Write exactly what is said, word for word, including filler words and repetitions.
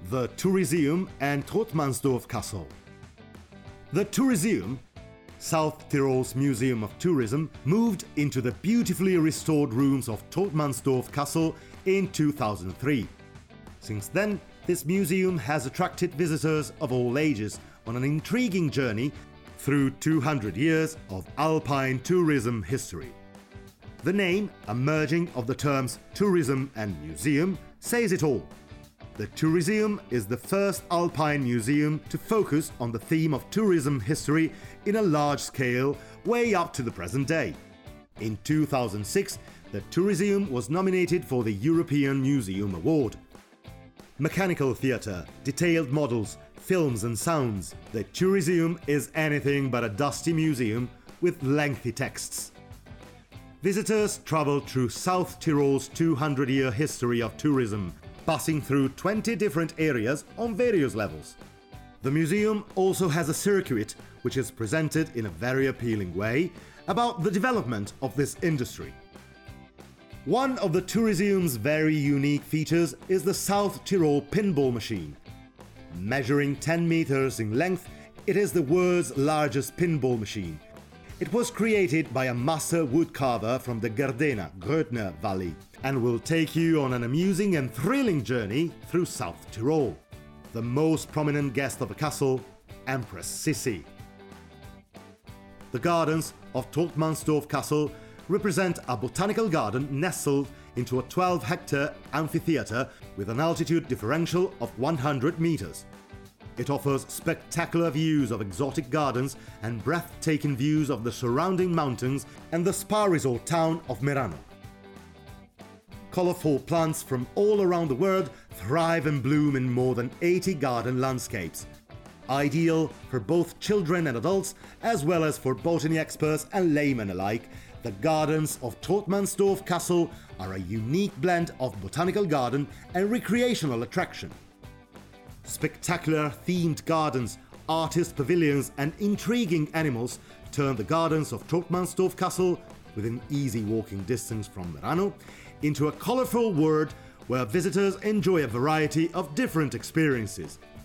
the Touriseum and Trottmannsdorf Castle. The Touriseum, South Tyrol's Museum of Tourism, moved into the beautifully restored rooms of Trottmannsdorf Castle in two thousand three. Since then, this museum has attracted visitors of all ages on an intriguing journey through two hundred years of alpine tourism history. The name, a merging of the terms tourism and museum, says it all. The Touriseum is the first alpine museum to focus on the theme of tourism history in a large scale way up to the present day. In two thousand six, the Touriseum was nominated for the European Museum Award. Mechanical theatre, detailed models, films and sounds, the Touriseum is anything but a dusty museum with lengthy texts. Visitors travel through South Tyrol's two hundred year history of tourism, passing through twenty different areas on various levels. The museum also has a circuit which is presented in a very appealing way about the development of this industry. One of the Touriseum's very unique features is the South Tyrol pinball machine. Measuring ten meters in length, it is the world's largest pinball machine. It was created by a master woodcarver from the Gardena, Grödner Valley, and will take you on an amusing and thrilling journey through South Tyrol. The most prominent guest of the castle, Empress Sissi. The gardens of Trottmannsdorf Castle represent a botanical garden nestled into a twelve hectare amphitheatre with an altitude differential of one hundred meters. It offers spectacular views of exotic gardens and breathtaking views of the surrounding mountains and the spa resort town of Merano. Colorful plants from all around the world thrive and bloom in more than eighty garden landscapes. Ideal for both children and adults, as well as for botany experts and laymen alike, the gardens of Trottmannsdorf Castle are a unique blend of botanical garden and recreational attraction. Spectacular themed gardens, artist pavilions and intriguing animals turn the gardens of Trottmannsdorf Castle, within easy walking distance from Merano, into a colorful world where visitors enjoy a variety of different experiences.